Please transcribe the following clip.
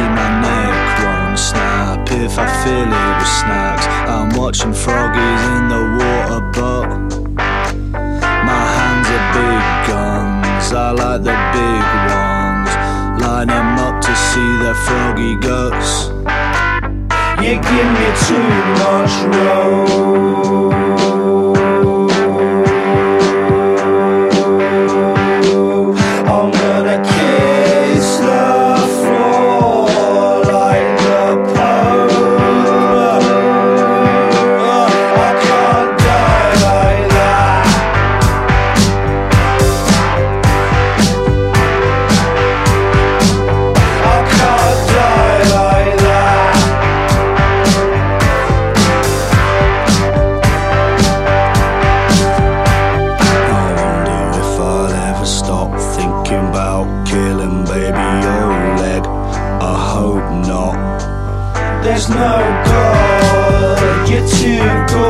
my neck won't snap if I fill it with snacks. I'm watching froggies in the water, but my hands are big guns. I like the big ones, line them up to see their froggy guts. You give me too much road. I'm gonna kiss the floor like the Pope. I can't die like that. I can't die like that. I wonder if I'll ever stop thinking about killing baby Oleg. I hope not. There's no God, you're too good.